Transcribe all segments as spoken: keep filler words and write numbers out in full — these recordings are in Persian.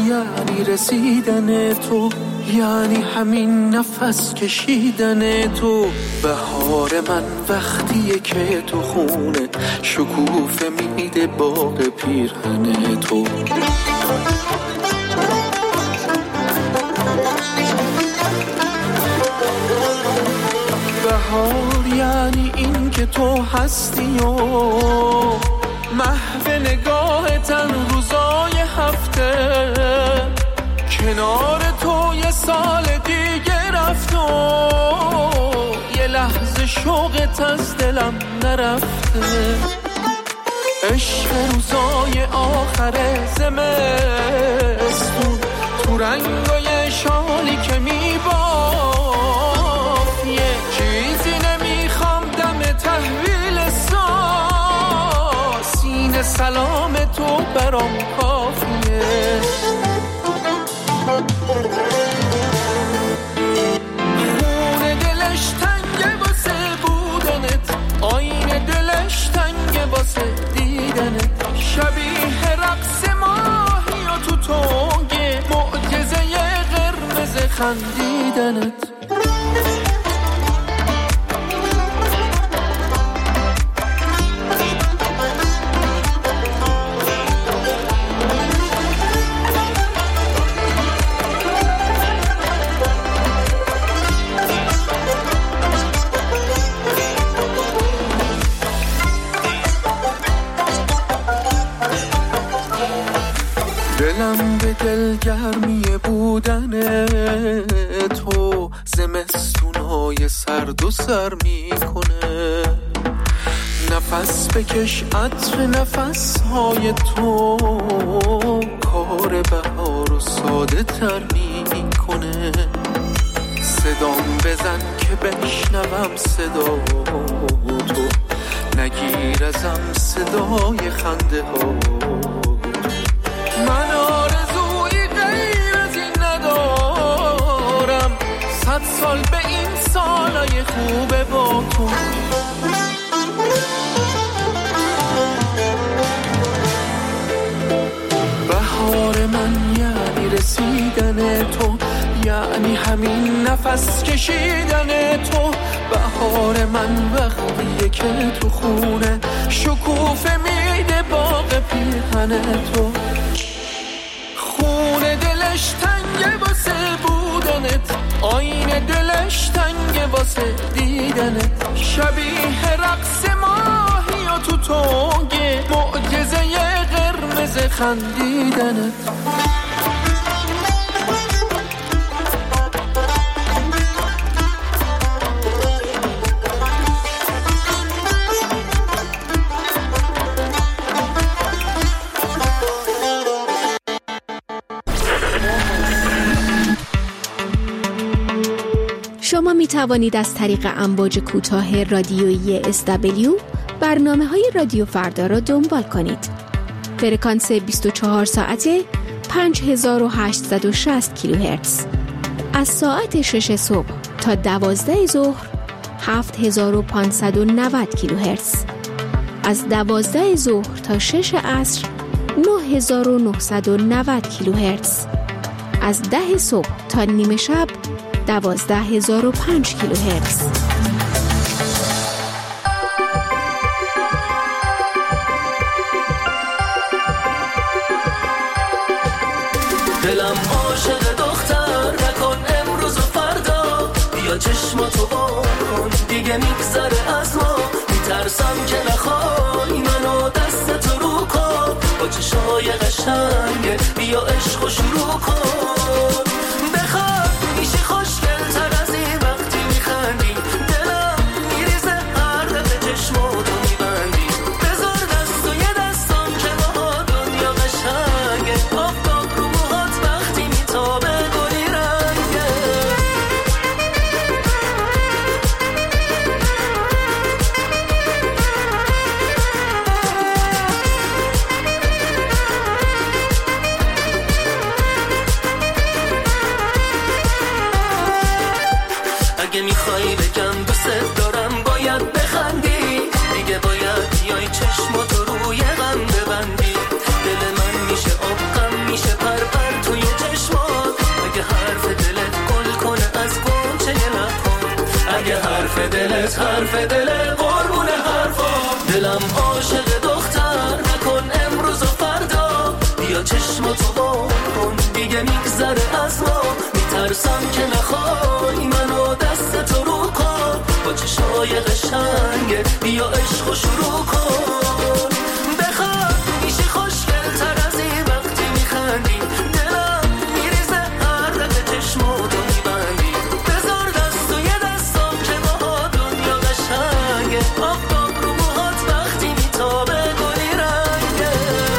یعنی رسیدن تو، یعنی همین نفس کشیدن تو. بهار من وقتیه که تو خونه شکوفه میده باغ پیرهن تو. بهار یعنی این که تو هستی و محو نگاه تن روزای هفته، کنار تو یه سال دیگه رفت و یه لحظه شوقت از دلم نرفته. عشق روزای آخر زمستون تو رنگای شالی که میباف، یه چیزی نمیخوام دم تحویل سا، سینه سلام تو برام کافیه. خونه دلش تنگه واسه بودنت، آینه دلش تنگه واسه دیدنت. شبیه رقص ماهی و تو تنگه معجزه قرمز خندیدنت. دلم به دلگرمی بودن تو زمستونای سرد و سر میکنه. نفس بکش عطر نفسهای تو کار بهار و ساده تر میکنه. صدام بزن که بشنوم صدا تو، نگیر ازم صدای خنده ها. من آرزویی غیر از این ندارم، صد سال به این سالای خوبه با تو. بهار من یعنی رسیدن تو، یعنی همین نفس کشیدن تو. بهار من وقتیه که تو خونه شکوفه میده باغ پیرهن تو. خونه دلش تنگه واسه بودنت، آینه دلش تنگه واسه دیدنت. شبیه رقص ماهی و تو تنگه معجزه قرمز خندیدنت. شما می توانید از طریق امواج کوتاه رادیویی اس دبلیو برنامه‌های رادیو فردا را دنبال کنید. فرکانس بیست و چهار ساعته پنج هزار و هشتصد و شصت کیلوهرتز. از ساعت شش صبح تا دوازده ظهر هفت هزار و پانصد و نود کیلوهرتز. از دوازده ظهر تا شش عصر نه هزار و نهصد و نود کیلوهرتز. از ده صبح تا نیمه شب دوازده هزار و پنج کیلوهرتز. دلم عاشق دختر نکن امروز و فردا، بیا چشماتو بکن دیگه میگذره از ما. میترسم که نخوای منو دستتو رو کن، با چشای قشنگه بیا عشقو شروع کن. بخواد میشی خوشگل تر از این وقتی میخندی، دلم میریزه هر دفعه چشماتو میبندی. بذار دست و یه دستم که با دنیا قشنگه، آفتاب رو موهات وقتی میتابه گلی رنگه. دلت حرف دل قربون حرفا دلم عاشق دختر نکن امروز و فردا بیا چشماتو با کن دیگه میگذره از ما میترسم که نخوای منو دست تو رو کن با چشای قشنگه بیا عشق و شروع کن بخواد میشه خوشگل تر از این وقتی میخندی دلم میریزه هر رد چشماتو میبندی بذار دست و یه دستم که با دنیا قشنگه آفتاب رو موهات وقتی میتابه گلی رنگه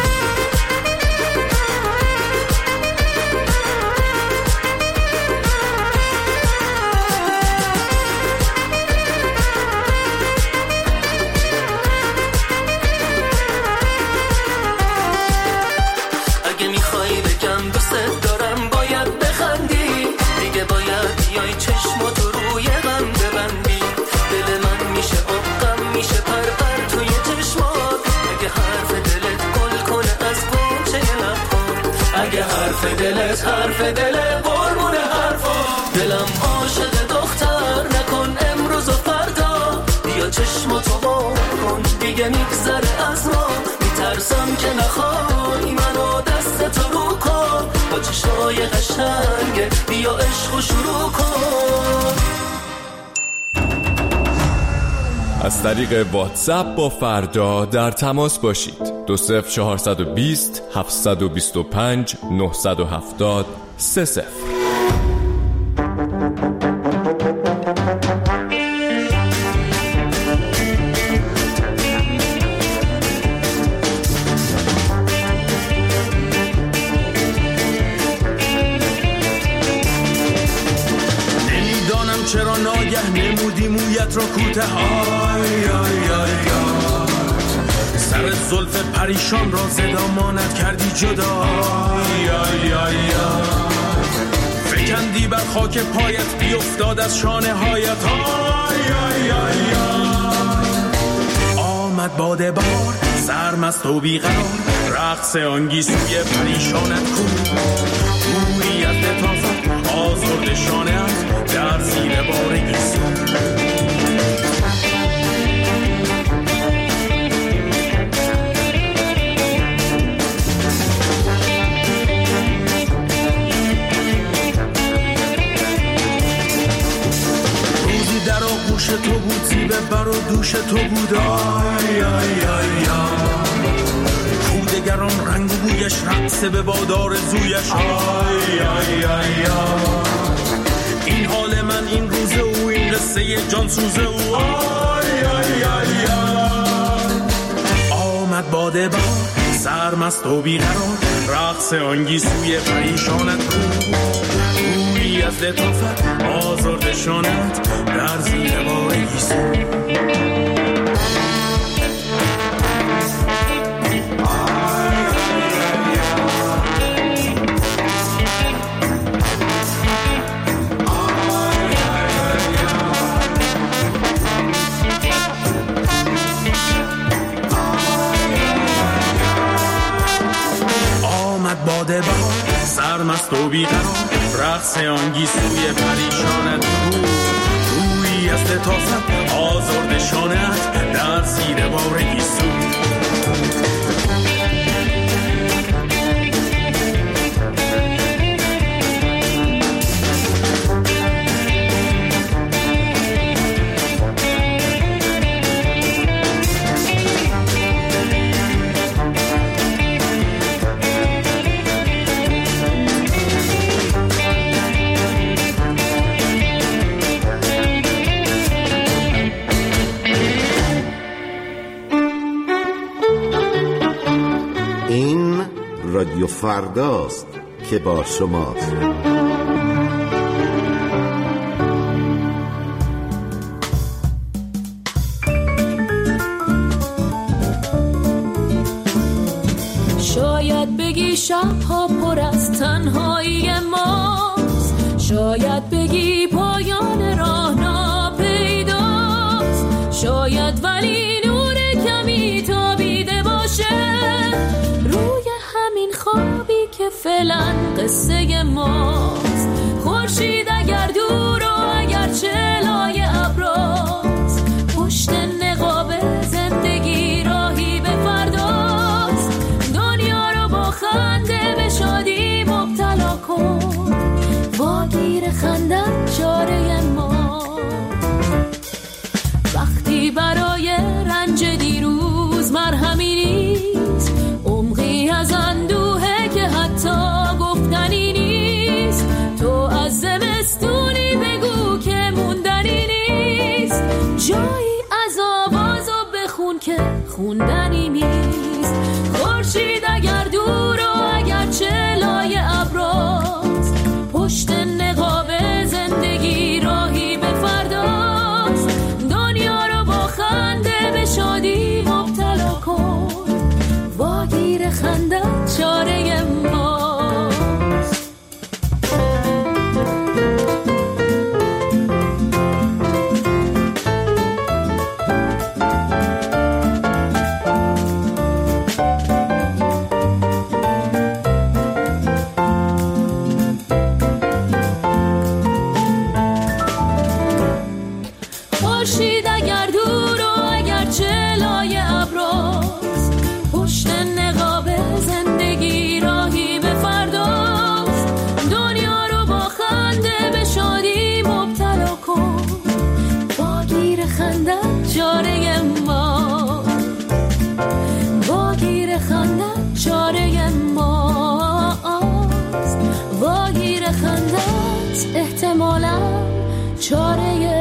اگه میخوای بگم دوست دارم باید بخندی دیگه باید بیای چشماتو روی غم ببندی دل من میشه آقم میشه پر پر توی چشمات اگه حرف دلت گل کنه از گوشه لبات اگه حرف دلت حرف دل قربون حرفا دلم عاشق دختر نکن امروز و فردا بیا چشماتو با کن دیگه میگذره از ما میترسم که نخوای منو دست تو رو کن با چشای قشنگه بیا عشق و شروع کن از طریق واتساپ با فردا در تماس باشید. دو صفر چهارصد و بیست هفتصد و بیست و پنج نهصد و هفتاد سه صفر. نمیدانم چرا ناگه نمودی مویت را کوته های آی آی سر زلف پریشان را زدامانت کردی جدا آی آی آی فکندی بر خاک پایت بیفتاد از شانه هایت آی آی آی آمد باد بار سرمست و بیقرار رقص آنگیسوی پریشانت کو گویی از لطافت آزرد شانه‌ات در زیر بار گیسو روزی در آغوش تو بود زیبه بر و دوش تو بود آی آی آی کودگران رنگ و بویش رقص به بادار زویش آی آی آی این حال من این روزه او این قصه جان سوزه او آی آی آی آمد باده بار سرمست و بیقرار رقص آنگیسوی پریشانت بود گویی از لطافت آزرد شانت در زیر بار گیسو باده بار سرمست و بیقرار رقص آنگیسوی پریشانت بود گویی از لطافت آزرد شانت در زیر بار گیسو رادیو فرداست که با شماست. شاید بگی شبها پر از تنهایی ماست شاید بگی پایان راه ناپیداست شاید ولی نور کمی تابیده باشه روی همین خوابی که فعلا قصه ماست خورشید اگر دور و اگر چلای ابراست واگیر خندت چاره ما. وقتی برای رنج دیروز مرهمی نیست، عمقی از اندوهه که حتی گفتنی نیست، تو از زمستونی بگو که موندنی نیست، جایی از آواز و بخون که خوندنی نیست. خورشید اگر دور و اگر چه لای ابراست، پشت نقاب زندگی راهی به فرداست. دنیا رو با خنده به شادی مبتلا کن، واگیر خندت چاره ماست. خورشید اگر دور و اگر چه لای ابراست، پشت نقاب زندگی راهی به فرداست. دنیا رو با خنده به شادی مبتلا کن، واگیر خندت چاره ماست. واگیر خندت چاره ماست. واگیر خندت احتمالاً چاره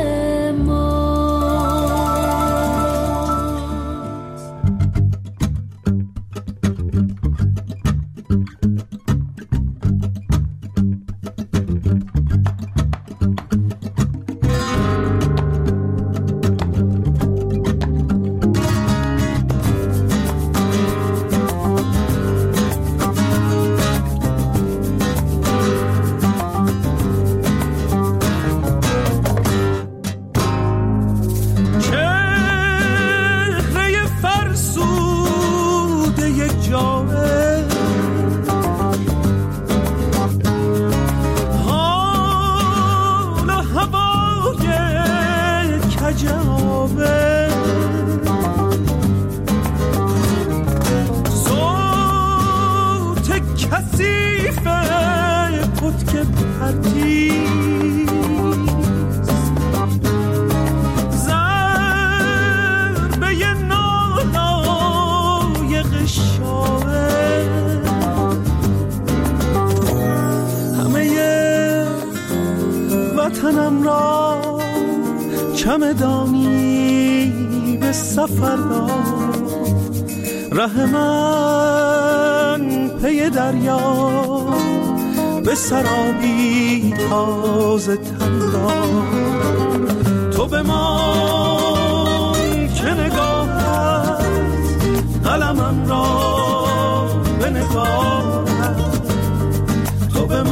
وطنم را چمدانی به سفر داد، ره من پی دریا به سرابی تازه تن داد. تو به من که نگاهت قلمم را به نگاهت، تو به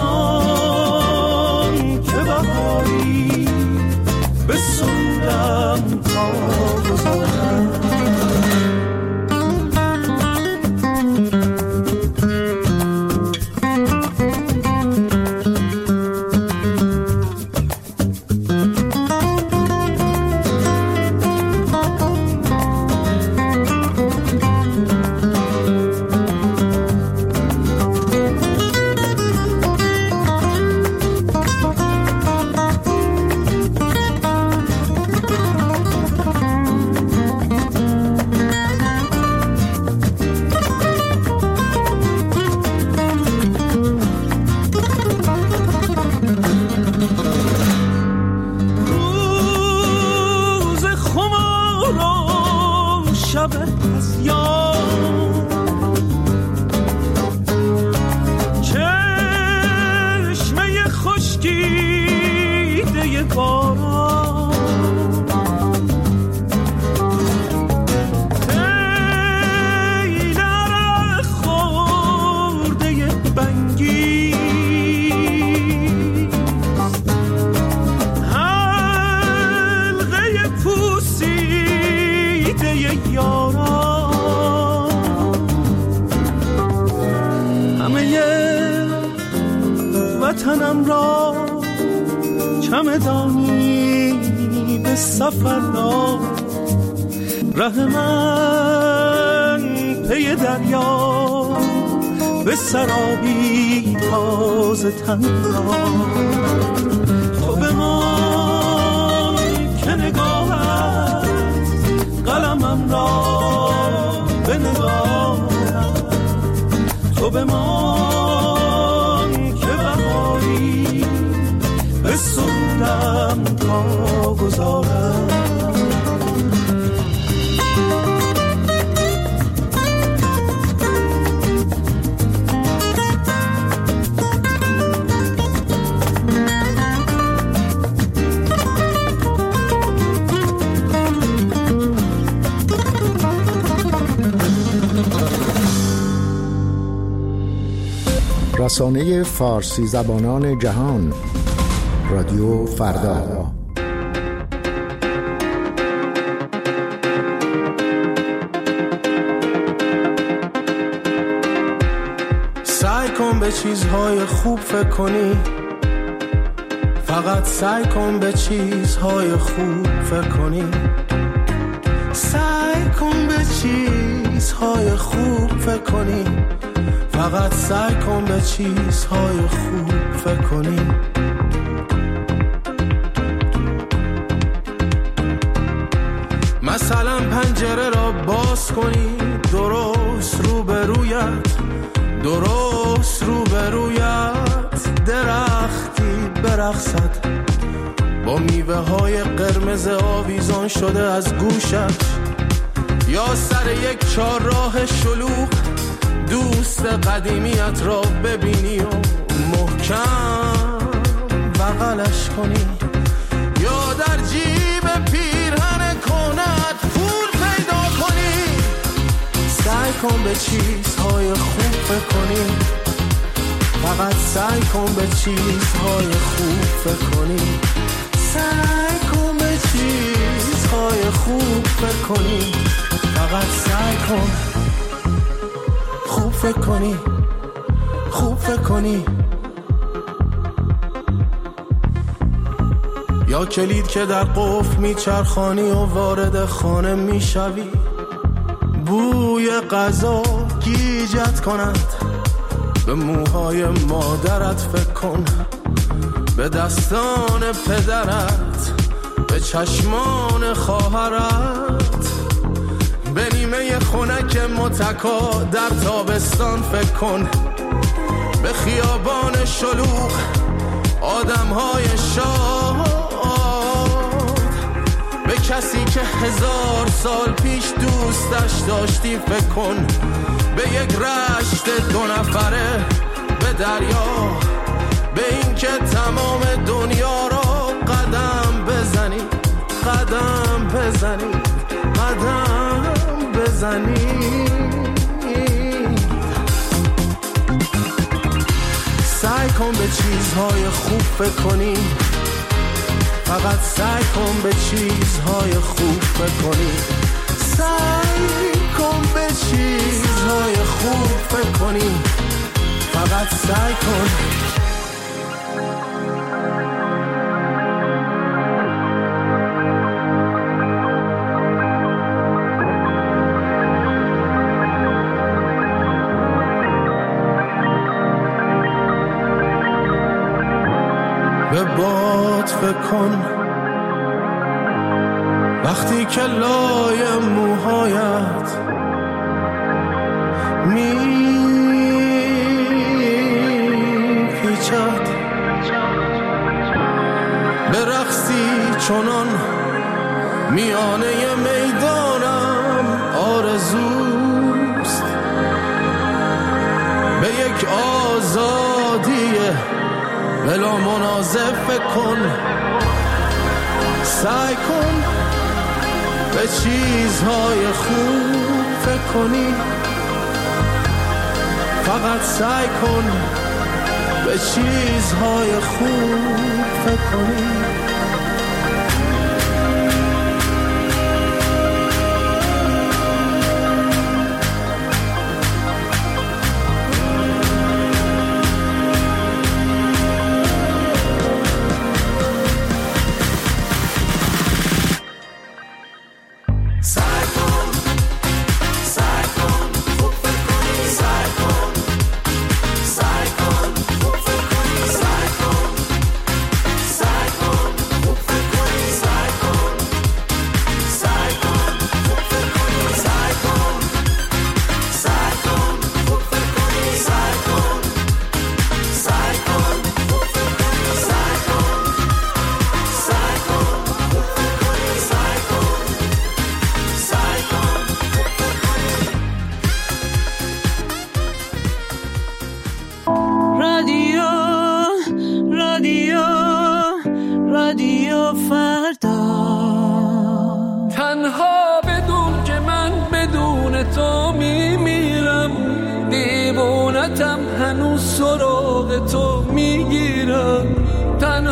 من که بهاری به سودم تازه وطنم را چمدانی به سفر داد، ره من پی دریا به سرابی تازه تنها. تو به من که نگاهت قلمم را به نگاهت، تو به من که بهاری به سودم تا گذارم. رسانه فارسی زبانان جهان، رادیو فردا. سعی کن به چیزهای خوب فکر کنی، فقط سعی کن به چیزهای خوب فکر کنی. سعی کن به چیزهای خوب فکر کنی، فقط سعی کن به چیزهای خوب فکر کنی. مثلا پنجره را باز کنی، درست روبرویت، درست روبرویت درختی برقصد با میوه های قرمز آویزان شده از گوشت، یا سر یک چهارراه شلوغ دوست قدیمیت را ببینی و محکم بغلش کنی، یا در جیب پیرهن کنت پول پیدا کنی. سعی کن به چیزهای خوب فکر کنی، فقط سعی کن به چیزهای خوب فکر کنی. سعی کن به چیزهای خوب فکر کنی، فقط سعی کن خوب فکر کنی، خوب فکر کنی. یا کلید که در قفل میچرخانی و وارد خانه میشوی، بوی غذا گیجت کند، به موهای مادرت فکر کن، به دستان پدرت، به چشمان خواهرت، به نیمه خنک متکا در تابستان فکر کن، به خیابان شلوغ آدمهای شاد، به کسی که هزار سال پیش دوستش داشتی فکر کن، به یک رشت دو نفره، به دریا، به این که تمام دنیا را قدم بزنی، قدم بزنی، قدم بزنی. سعی کن به چیزهای خوب فکر کنی، فقط سعی کن به چیزهای خوب فکر کنی. سعی کن به چیزهای خوب فکر کنی، فقط سعی کن. به باد فکر کن وقتی که لای موهایت می پیچد، به رقصی چنان میانه میدانم آرزوست، به یک آزادی بلا منازع فکر کن. سعی کن به چیزهای خوب فکر کنی، فقط سعی کن به چیزهای خوب فکر کنی.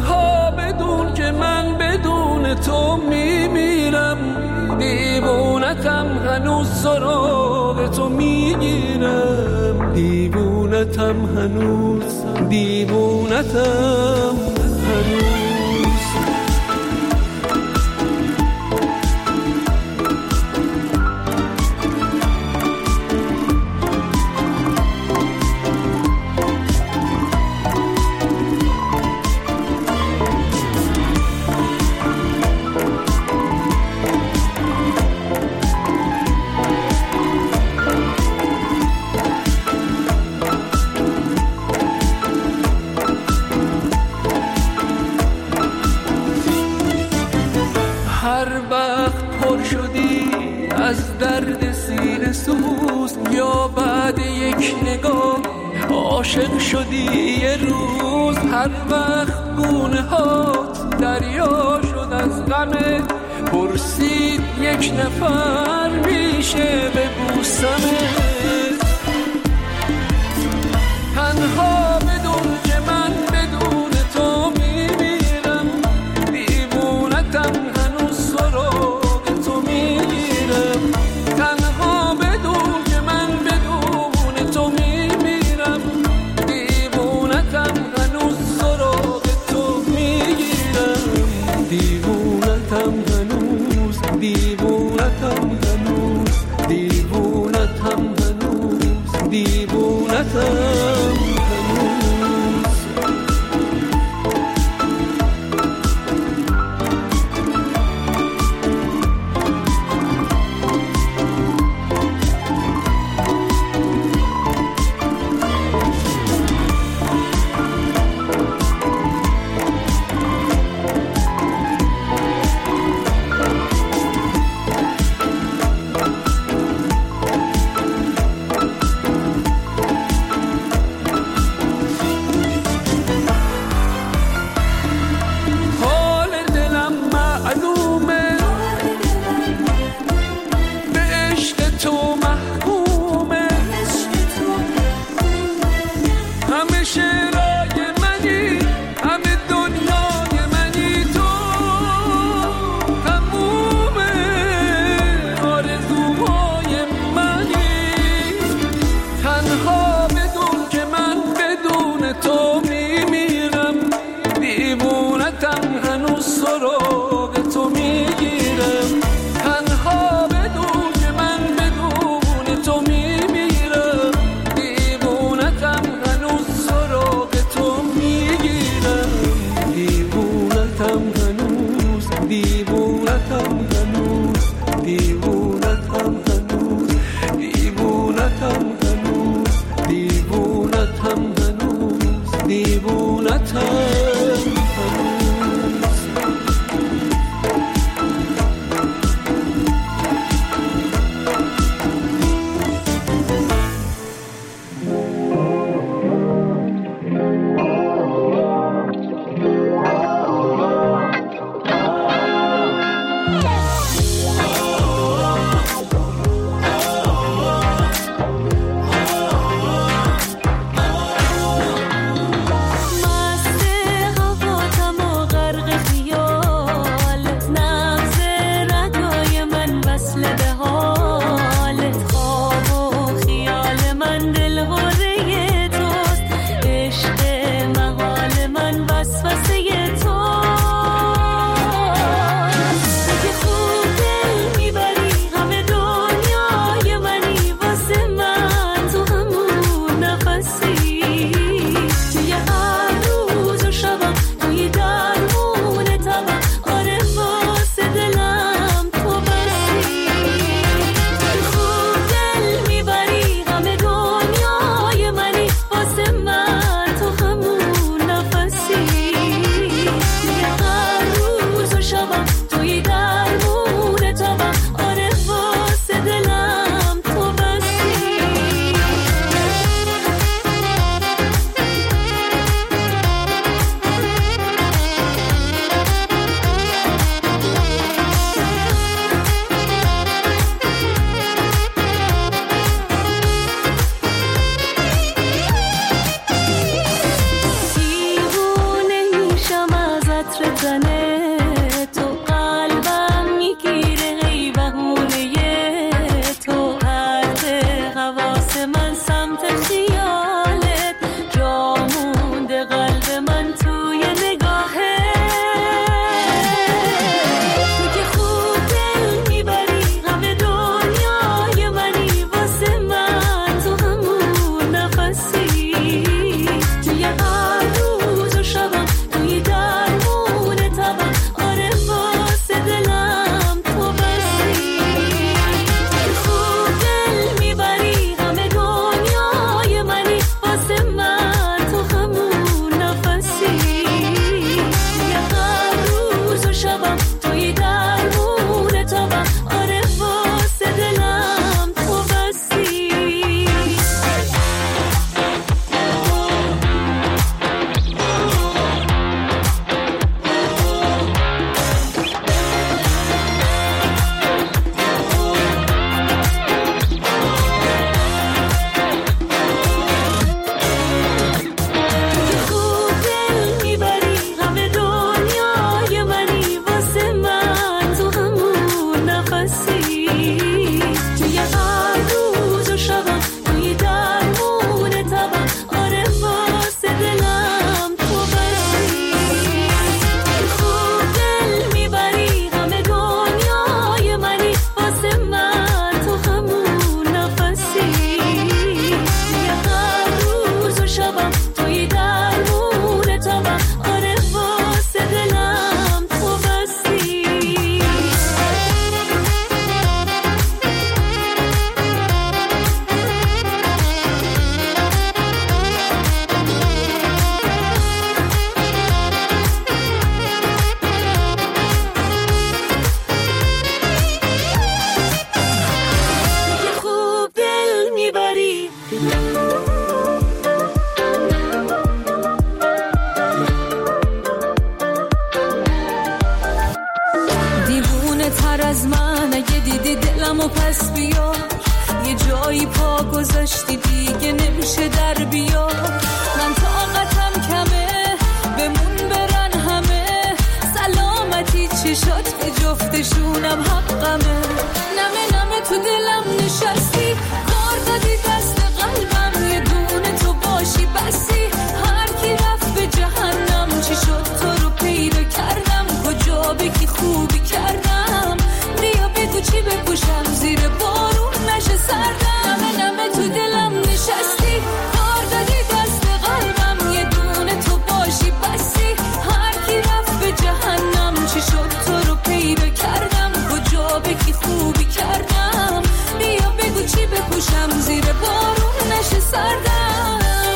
تنها بدون که من بدون تو میمیرم، دیوونتم هنوز سراغ تو میگیرم، دیوونتم هنوز، دیوونتم هنوز. هر وقت پر شدی از درد سینه سوز، یا بعد یک نگاه عاشق شدی یه روز، هر وقت گونه هات دریا شد از غمت، پرسید یک نفر میشه ببوسمت، تنها بدون که من بدون تو میمیرم، دیوونتم هنوز سراغ تو میگیرم، تنها بدون که من بدون تو میمیرم، دیوونتم هنوز سراغ تو میگیرم، دیوونتم هنوز، دیوونتم هنوز، دیوونتم هنوز، دیوونتم مست من توی نگاهه، تو که خوب دل میبری غم دنیای منی، واسه من تو همون نفسی، توی هر روز و شبم توی درمون تبم، آره واسه دلم تو بسی، خوب دل میبری غم دنیای منی، واسه من تو همون نفسی، توی هر روز و شبم توی درمون تبم، آره واسه دلم تو بسی. خوب دل میبری غم دنیای منی، واسه من تو همون نفسی، توی هر روز و شبم توی درمون تبم، آره واسه دلم تو بسی، خوب دل میبری غم دنیای منی، واسه من تو همون نفسی، توی هر روز و شبم توی درمون تبم، آره واسه دلم تو بسی. خوب دل میبری دیوونه تر از من اگه دیدی دلمو پس بیا، یه جایی پا گذاشتی دیگه نمیشه در بیا، من طاقتم کمه بمون برن همه، سلامتی چشات به جفتشونم حقمه، نمه نمه تو دلم نشستی، کار دادی دست قلبم، یه دونه تو باشی بسی، هر کی رفت به جهنم، چی شد تو رو پیدا کردم، کجا بگی خوبی کردم، بیا بگو چی بپوشم زیر بارون نشه سردم، نمه نمه تو دلم نشستی، کار دادی دست قلبم، یه دونه تو باشی بسی، هر کی رفت به جهنم، چی شد تو رو پیدا کردم، کجا بگی خوبی کردم، بیا بگو چی بپوشم زیر بارون نشه سردم.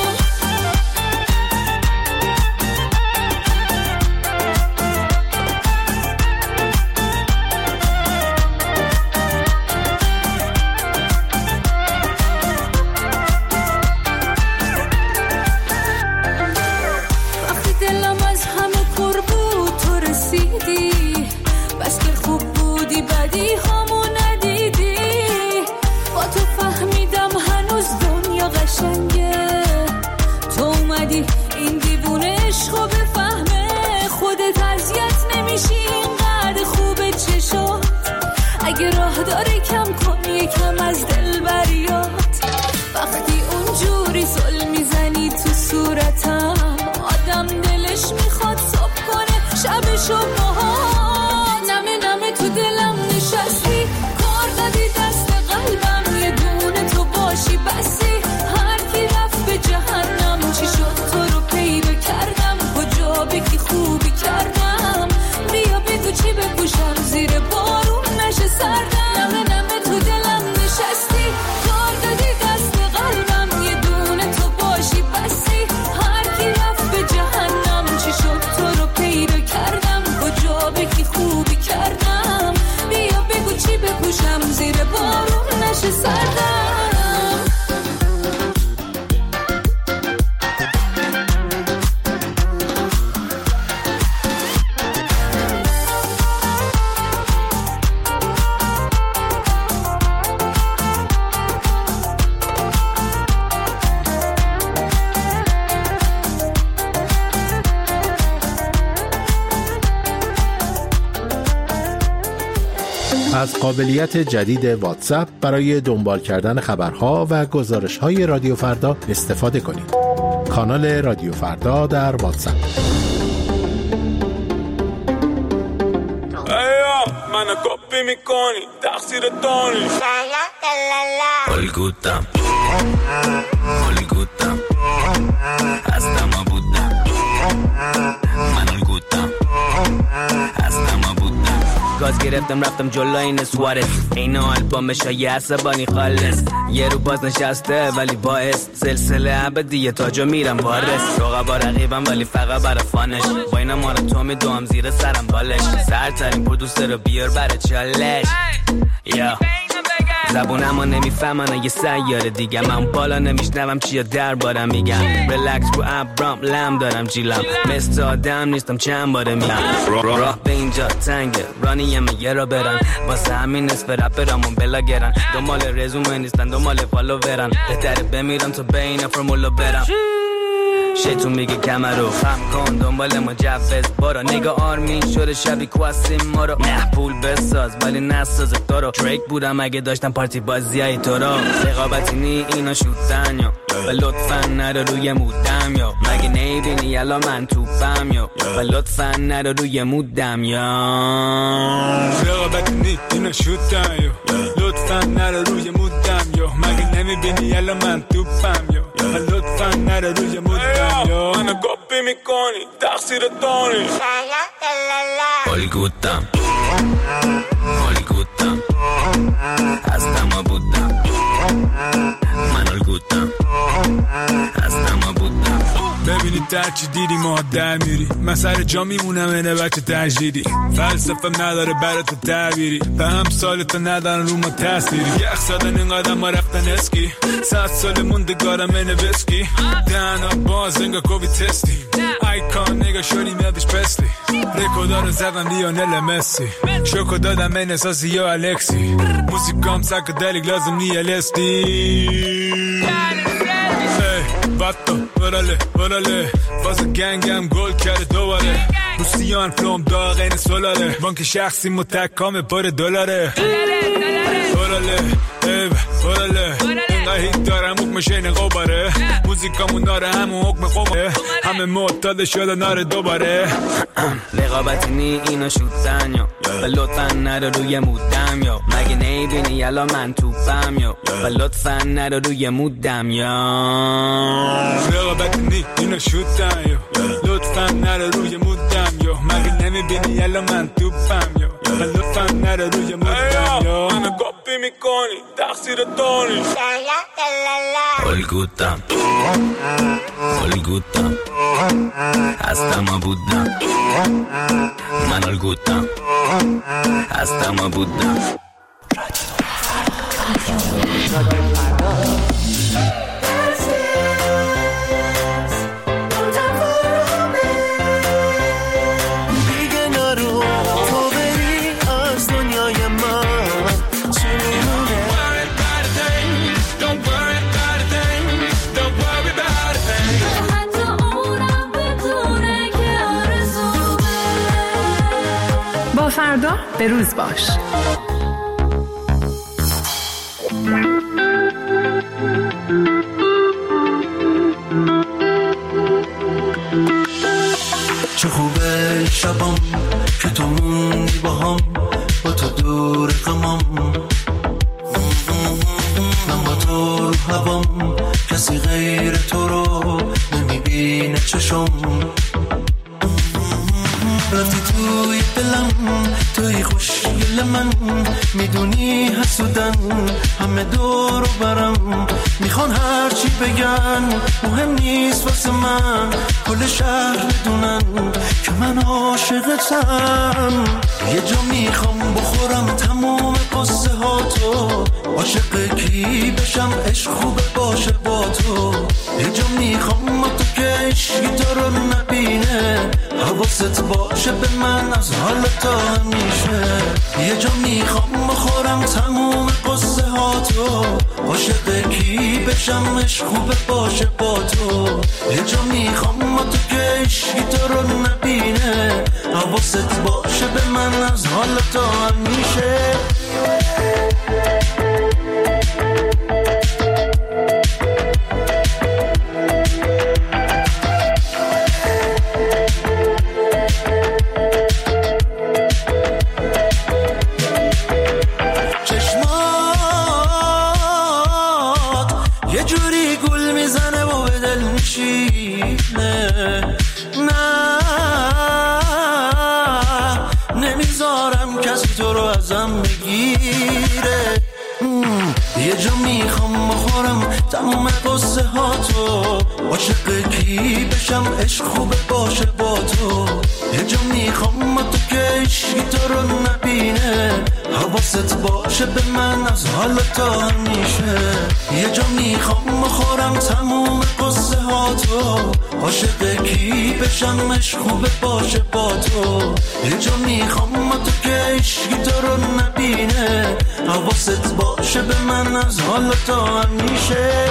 وقتی دلم از همه پر بود تو رسیدی، بس که خوب بودی بدی همو ندیدی، با تو فهمیدم هنوز دنیا قشنگه، تو اومدی این دیوونه عشقو بفهمه، خودت اذیت نمیشی اینقدر خوبه چشات، اگه راه داره کم کن یکم از دل بریات، وقتی اونجوری زل میزنی تو صورتم، آدم دلش میخواد صبح کنه شبشو باهات، نمه نمه تو دلم نشستی، کار دادی دست قلبم، یه دونه تو باشی بسی، هر کی رفت به جهنم، چی شد تو رو پیدا کردم، کجا بگی خوبی کردم، بیا بگو چی بپوشم زیر بارون نشه سردم، نمه نمه تو دلم نشستی، کار دادی دست قلبم، یه دونه تو باشی بسی، هر کی رفت به جهنم، چی شد تو رو پیدا کردم، کجا بگی خوبی کردم، بیا بگو چی بپوشم زیر بارون نشه سردم. از قابلیت جدید واتساپ برای دنبال کردن خبرها و گزارش‌های رادیو فردا استفاده کنید. کانال رادیو فردا در واتساپ. منو کپی میکنی تقصیر دانی الگوتم الگوتم هستم ما بودم من الگوتم هستم ما بودم گاز گرفتم رفتم جلو این سوارز اینو البومش های عصبانی خالص یه رو باز نشسته ولی باعث سلسله ابدیه تاجو میرم وارس رقبا رقیبم ولی فقط برا فانش با اینا ما رو تو میدوام زیر سرم بالش سرترین پرودوسر رو بیار برا چالش یا زبونمو نمیفهمن یه سیاره دیگه من بالا نمیشنوم چیا دربارم میگم ریلکس رو ابرام لم دارم جیلم مثل آدم نیستم چند باره میگم راه به اینجا تنگه رانیم یه را برن واسه همین نصف رپرامون بلاگرن دنبال رزومه نیستن دنبال فالوورن بهتره بمیرم تا بین فرمولو برم شیطون میگه کمر رو خم کن دنبال مجوز بارا نگاه آرمین شده شبی کواسیم ما رو نه پول بساز ولی نساز تو رو دریک بودم اگه داشتم پارتی بازی های تو رو رقابتی نی اینا شوتن یا و لطفا نرو روی مودم یا مگه نیبینی یلا من توپم یا و لطفا نرو روی مودم یا رقابتی نی اینا شوتن یا لطفا نرو روی مودم یا مگه نمیبینی یلا من توپم یا و لطفا نرو روی مودم یا منو کپی میکنی تقصیر دانی الگوتم الگوتم هستم ما بودم من الگوتم هستم ما بودم ببینید در چی دیدی ما در میری من سر جا میمونم اینه بچه تجدیدی فلسفه نداره برای تو تعبیری به هم سالتا ندارن رو ما تأثیری یخ زدن این قدم ما رفتن اسکی صد سال موندگارم اینه وسکی دهنا باز انگا کووی تستی ایکان نگا شوری میادش پسلی ریکودا رو زدن لیونل مسی شوکو دادم این اساسی یا الکسی موسیکام ساکدلیک لازم نی الستی باتو براله براله فاز گنگم گل کرده دوباره روسیان فلوم داغ این سولاره بانک شخصی متکام پر دلاره براله ایو براله اینقدر هیت دارم حکم شین قباره موزیکامون داره همون حکم قماره همه معتاده شده ناره دوباره رقابتی نی اینا شوتن یا و لطفا نرو روی مودم یا مگه نیبینی یلا من توپم یا و لطفا نرو روی مودم یا رقابتی نی اینا شوتن یا لطفا نرو روی مودم یا مگه نمیبینی یلا من توپم یا و لطفا نرو روی مودم یا منو کپی میکنی تقصیر دانی الگوتم الگوتم هستم ما بودم من الگوتم هستم ما بودم فردا به روز باش. چه خوبه شبام که تو موندی با هم با تو دور غمام من با تو رو هوام کسی غیر تو رو نمیبینه چشم رفتی توی دلم توی خوشگل من میدونی حسودن همه دور و برم میخوان هرچی بگن مهم نیست واسه من کل شهر بدونن که من عاشقتم یه جا میخوام بخورم تمام قصه ها تو عاشق کی بشم عشق خوبه باشه با تو یه جا میخوام با تو که عشقی تو رو نبینه حواست باشه به من از حال تا همیشه یه جا میخوام بخورم تموم قصه ها تو عاشق کی بشم عشق خوبه باشه با تو یه جا میخوام با تو که عشقی تو رو نبینه حواست باشه به من از حال تا همیشه کسی تو رو ازم بگیره. یه جا میخوام بخورم تمام قصه ها تو، عاشق کی بشم عشق خوبه باشه با تو. یه جا میخوام با تو که عشقی تو رو نبینه، حواست باشه به من از حال تا همیشه. یه جا میخوام بخورم تمام قصه ها تو، عاشق کی بشم عشق خوبه باشه با تو. یه جا میخوام با تو که عشقی تو رو نبینه، حواست باشه به من از حال تا همیشه.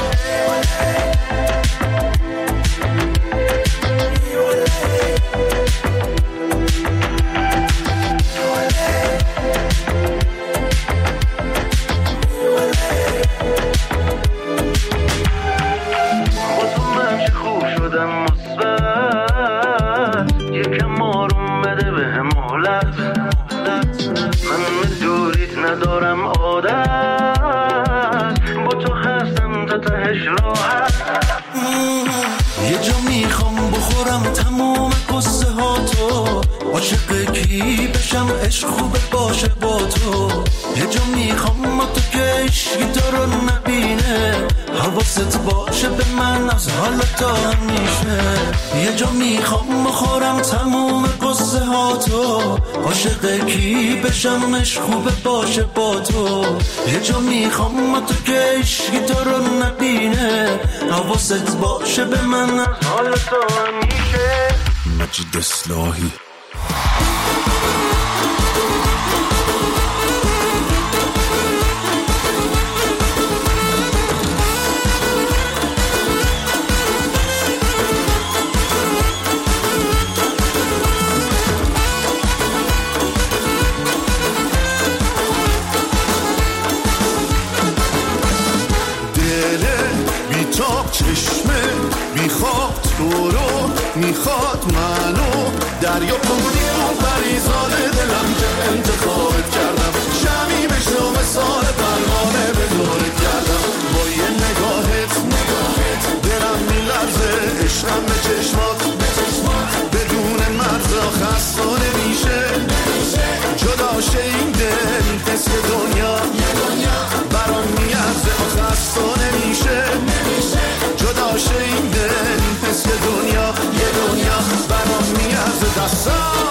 ندارم عادت با تو هستم تا تهش راحت. یه جا میخوام بخورم تمام قصه ها تو، عاشق کی بشم عشق خوبه باشه با تو. یه جا میخوام با تو که عشقی تو رو نبینه، حواست باشه به من از حال تا همیشه. یه جا میخوام بخورم تمام قصه ها تو، عاشق کی بشم عشق خوبه باشه با تو. یه جا میخوام با تو که عشقی تو رو نبینه، حواست باشه به من از حال تا همیشه. مجید اصلاحی چشمه میخواد تو رو، میخواد منو، دریا کنی اون پریزاد دلم که انتخابت کردم. شمی بشنو مثال پروانه به دورت کردم. با یه نگاهت نگاهت دلم میلرزه، عشقم به چشمات بدون مرزا خسته نمیشه. جدا شه این دل حس دنیا برام میارزه خسته نمیشه. جدا شه این دل حس دنیا یه دنیا برام میارزه دستم.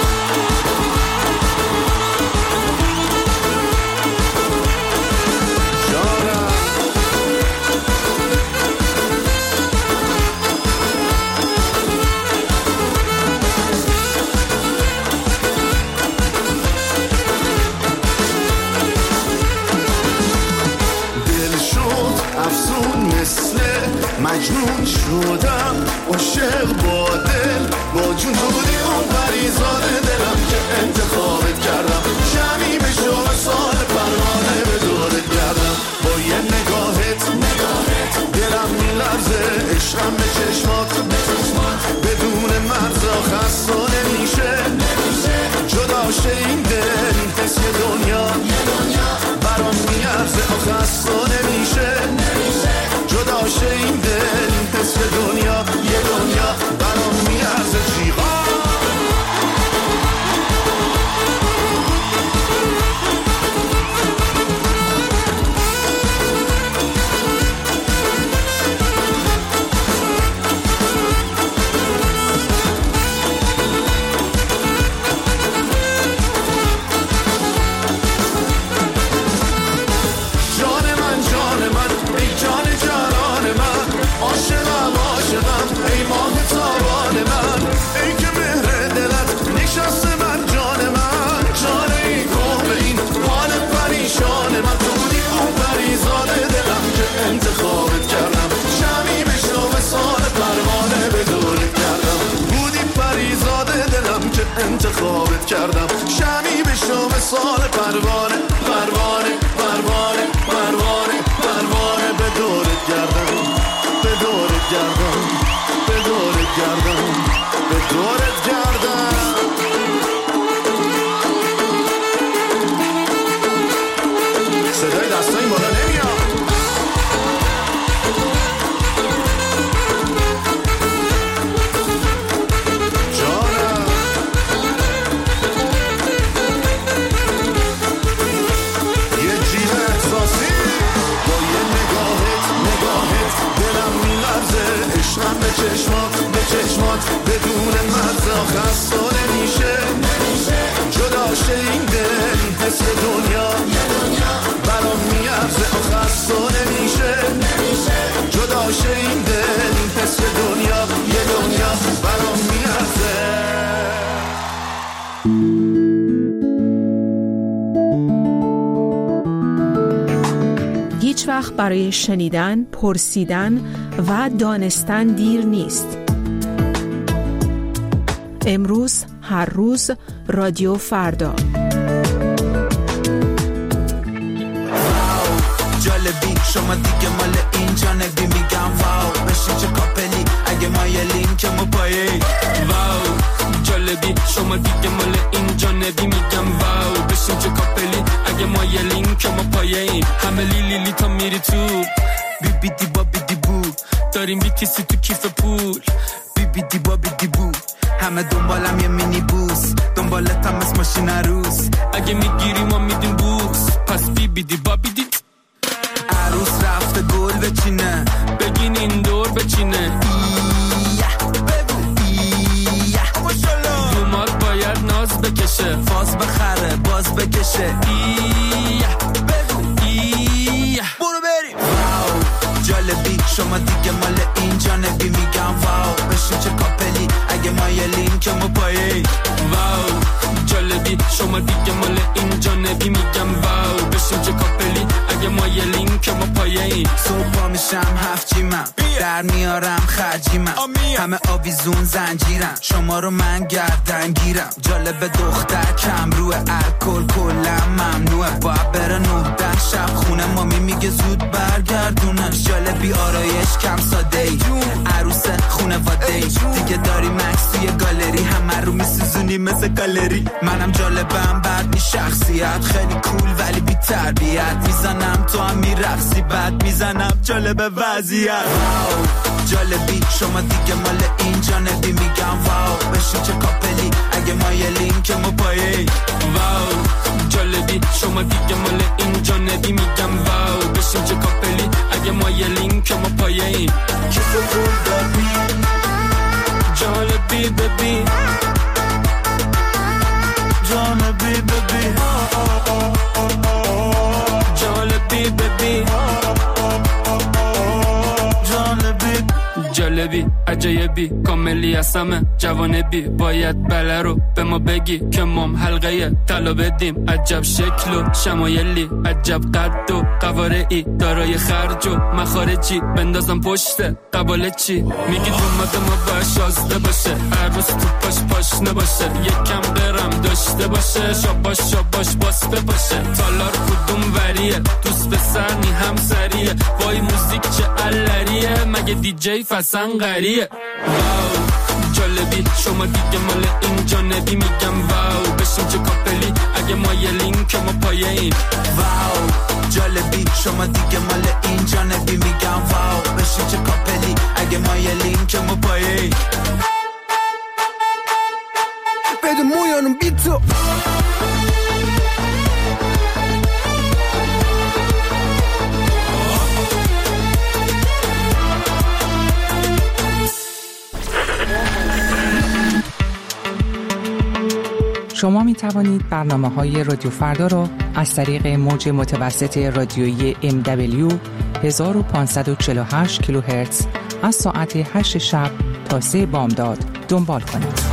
مجنون شدم عاشق با دل، با جون تو بودی اون پریزاد دلم که انتخابت کردم. شمی بشو مثال پروانه به دورت گردم. با یه نگاهت نگاهت دلم میلرزه، عشقم به چشمات بدون مرزا خسته نمیشه. جدا شه این دل حس دنیا برام میارزه خسته نمیشه. جدا شه این دل حس دنیا یه دنیا برام میارزه جیغا. انتخابت کردم. شمی بشنو مثال پروانه به دورت کردم. بودی پریزاد دلم که انتخابت کردم. شمی بشنو مثال پروانه پروانه پروانه پروانه پروانه به دورت کردم. به دورت کردم. به دورت کردم. به دورت کردم. صدای دستای بالا نمیاد. خسته نمیشه جدا شه این دل این حس دنیا برام میارزه خسته نمیشه جدا شه این دل این حس دنیا یه دنیا برام میارزه. هیچ وقت برای شنیدن، پرسیدن و دانستن دیر نیست. امروز، هر روز، رادیو فردا. جالبی شما دیگه مال اینجا نبی میگم واو بشین چه کاپلی اگه مایلین که ما پایه واو جالبی شما دیگه مال اینجا نبی میگم واو بشین چه کاپلی اگه مایلین که ما پایه همه لیلی لی تا میری تو بی بی دی با بی دی بو داریم بیتیسی تو کیف پول بی بی دی با بی دی بو همه دنبالم یه مینی بوس دنبالتم از ماشین عروس اگه میگیری ما میدیم بوس پس بی بی دی با بی دی عروس رفته گل بچینه بگین این دور بچینه ایه بگو ایه دومات باید ناز بکشه فاز بخره باز بکشه ایه بگو ایه برو بریم واو جالبی شما دیگه مال اینجا نبی میگم واو بشین چه کاپلی اگه مایلین که ما پایه واو جالبی شما دیگه مال اینجا نبی میگم واو بشین چه کاپلی اگه مایلین که ما پایه این صبح میشم هفت جیمم در میارم خرجیمم همه آویزون زنجیرم شما رو من گردن گیرم جالب دختر کم روی الکل کلم ممنوعه باید بره نهده شب خونه مامی میگه زود برگردونش جالبی آرایش کم ساده ای عروس خونه واده ای دیگه داری مکس توی گالری همه رو میسوزونی مثل گالری منم جالبم بعد می شخصیت خیلی کول ولی بی تربیت میزنم تو هم میرقصی بعد میزنم جالب وضعیت واو جالبی شما دیگه مال اینجا نبی میگم واو بشین چه کاپلی اگه مایلین که ما پایه واو جالبی شما دیگه مال اینجا نبی میگم واو بشین چه کاپلی اگه مایلین که ما پایه کسو پول دادی جالبی ببین جالبی ببین جالبی ببین جالبی جالبی عجایبی کاملی هستمه جوانبی باید بله رو به ما بگی که مام حلقه طلا بدیم عجب شکل و شمایلی عجب قد و قوارعی دارای خرج و مخارجی بندازم پشت قباله چی میگی دومات ما باید شازده باشه عروس تو پاش پاش نباشه یکم برم داشته باشه شاباش شاباش باسته باشه تالار کدوم وریه دوست به سرنی هم سریه وای موزیک چه علریه مگه دی جی فسن قریه واو جالبی شما دیگه مال اینجا نبی میگم واو بشین چه کاپلی اگه مایلین که ما پایه این واو جالبی شما دیگه مال اینجا نبی میگم واو بشین چه کاپلی اگه مایلین که ما پایه این بده مویانم بی تو شما می توانید برنامه‌های رادیو فردا را از طریق موج متوسط رادیویی ام دبلیو هزار و پانصد و چهل و هشت کیلوهرتز از ساعت هشت شب تا سه بامداد دنبال کنید.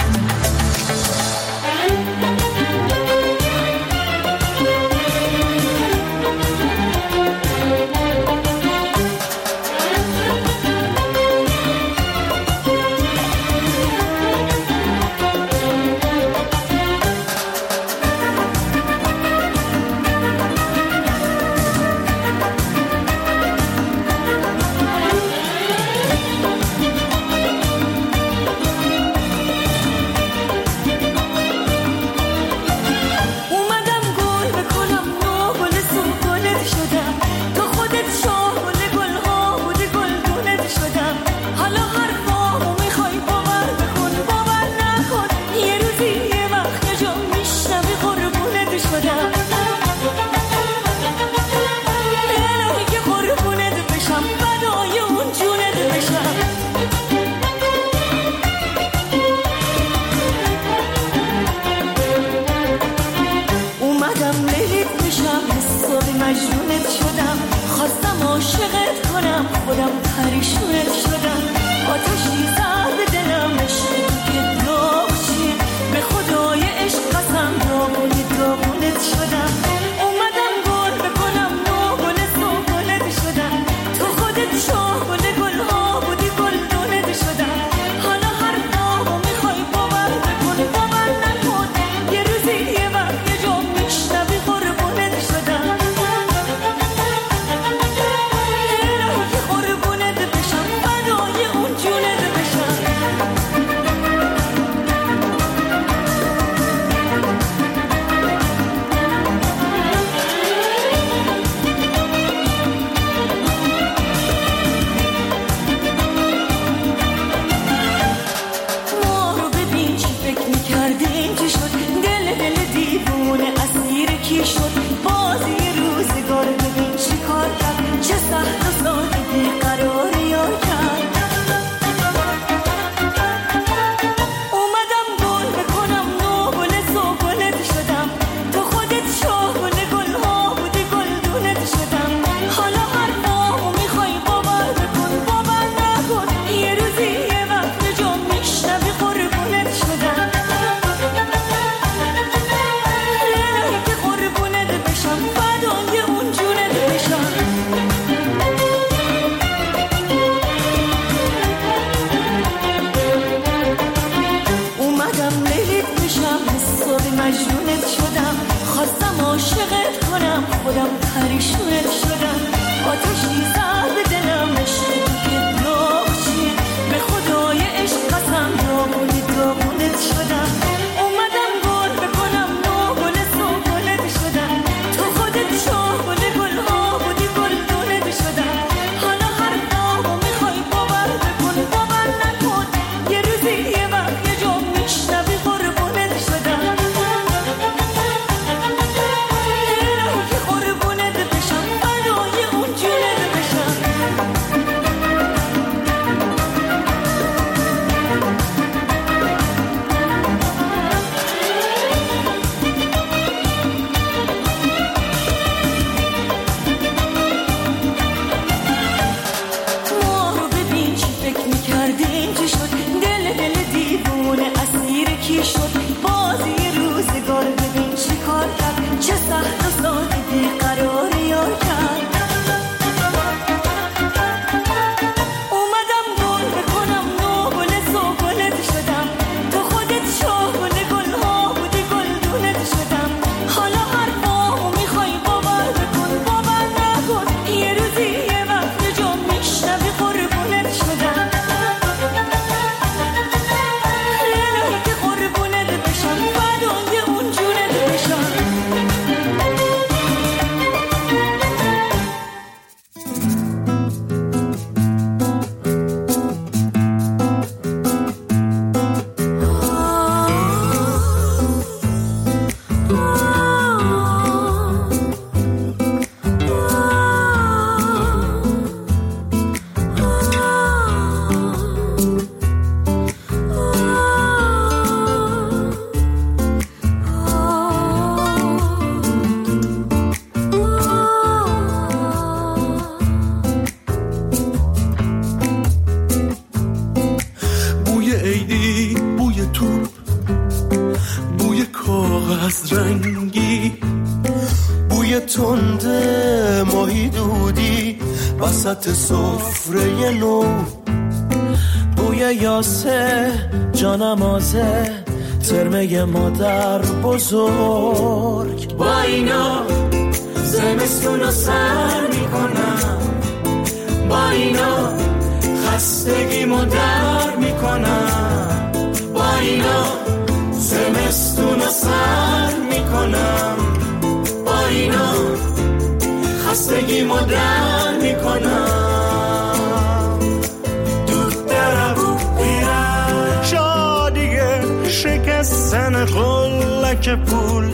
دلت بشم حسابی مجنونت شدم خواستم عاشقت کنم خودم پریشونت شدم آتشی زد به دلم عشق تو که داغ چیه به خدای عشق قسم داغونی داغونت شدم اومدم گل بکنم ناگل سوگلت شدم تو خودت شاه گل گل ها بودی گل دونت شدم حالا هر داغو میخوای باور بکن باور نکن یه روزی یه وقت یه جا میشنوی قربونت شدم الهی که قربونت بشم برای اون جونت بشم ما رو ببین چی فکر میکردیم چی شد دل دل دیوونه اسیر کی شد بازی روزگار ببین چی کار کرد چه سخت و ساده بیقراری یار کرد اومدم گل بکنم ناگل سوگلت شدم تو خودت شاه گل گل ها بودی گل دونت شدم حالا هر باهو میخوای باور بکن باور نکن یه روزی یه وقت یه جا میشنوی قربونت شدم الهی که قربونت بشم فدای اون جونت بشم بوی عیدی بوی توپ بوی کاغذ رنگی بوی تند ماهی دودی وسط سفره نو بوی یاسه جانمازه ترمه مادر بزرگ با اینا زمستون رو سر میکنم با اینا خستگیمو در میکنم با اینا زمستون رو سر میکنم با اینا خستگیمو در میکنم دود دربو بیرم شادیه شکستن قلک پول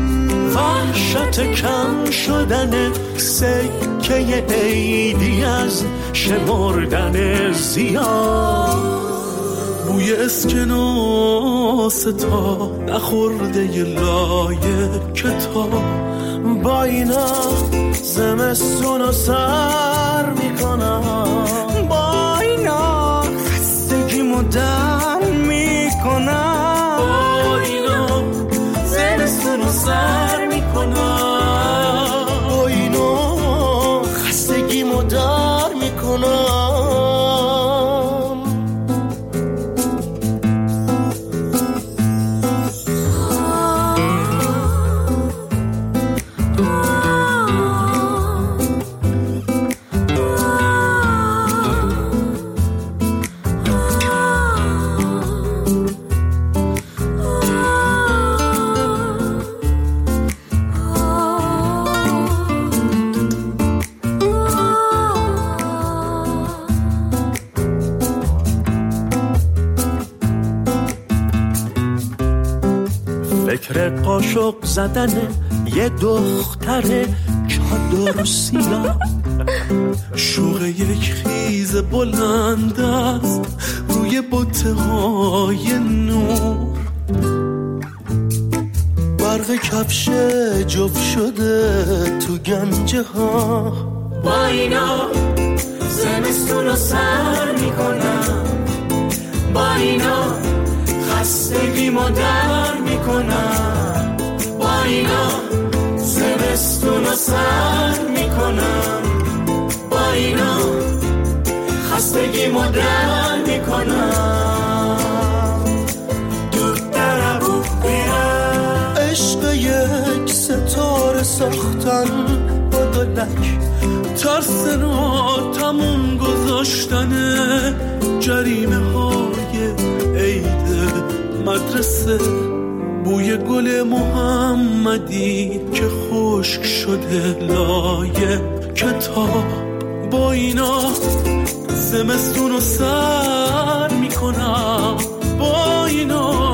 وحشت کم شدن سکه عیدی از شمردن زیاد بوی اسکناس تا نخورده ی لایه کتاب با اینا زمستون رو سر میکنم با اینا خستگیمو در میکنم با اینا زمستون رو سر میکنم با اینا خستگیمو در میکنم فکر قاشق زدن یه دختر چادر سیاه شوق یک خیز بلند است روی بوته های نور برق کفش جفت شده تو گنجه ها با اینا زمستون رو سر میکنم با اینا خستگیمو در میکنم با اینا زمستون رو سر میکنم با اینا خستگیمو در میکنم دود دربو ساختن با دلک، ترسنا تموم گذاشتن جریمه های عید مدرسه، بوی گل محمدی که خشک شده لای کتاب. با اینا زمستون رو سر میکنم، با اینا